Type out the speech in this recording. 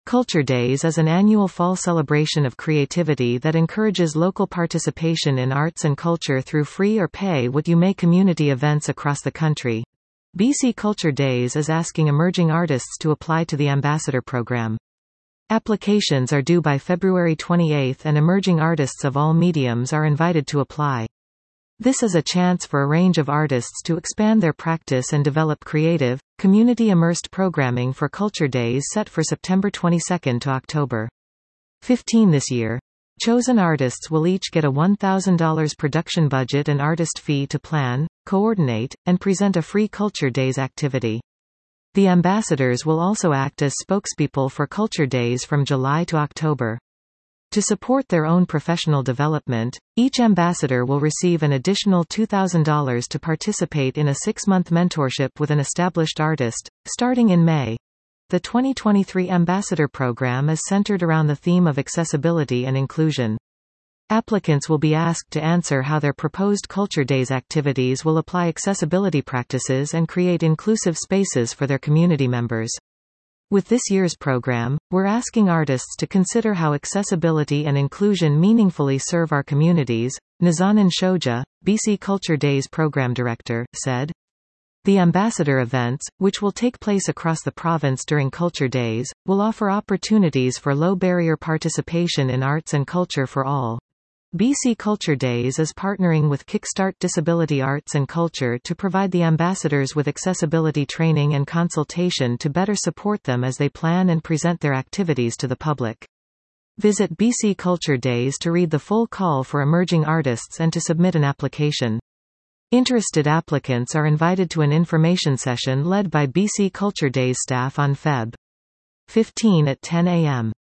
Culture Days is an annual fall celebration of creativity that encourages local participation in arts and culture through free or pay-what-you-may community events across the country. BC Culture Days is asking emerging artists to apply to the Ambassador Program. Applications are due by February 28 and emerging artists of all mediums are invited to apply. This is a chance for a range of artists to expand their practice and develop creative, community-immersed programming for Culture Days set for September 22 to October 15 this year. Chosen artists will each get a $1,000 production budget and artist fee to plan, coordinate, and present a free Culture Days activity. The ambassadors will also act as spokespeople for Culture Days from July to October. To support their own professional development, each ambassador will receive an additional $2,000 to participate in a 6-month mentorship with an established artist, starting in May. The 2023 Ambassador Program is centered around the theme of accessibility and inclusion. Applicants will be asked to answer how their proposed Culture Days activities will apply accessibility practices and create inclusive spaces for their community members. With this year's program, we're asking artists to consider how accessibility and inclusion meaningfully serve our communities, Nazanin Shoja, BC Culture Days Program Director, said. The Ambassador events, which will take place across the province during Culture Days, will offer opportunities for low-barrier participation in arts and culture for all. BC Culture Days is partnering with Kickstart Disability Arts and Culture to provide the ambassadors with accessibility training and consultation to better support them as they plan and present their activities to the public. Visit BC Culture Days to read the full call for emerging artists and to submit an application. Interested applicants are invited to an information session led by BC Culture Days staff on Feb. 15 at 10 a.m.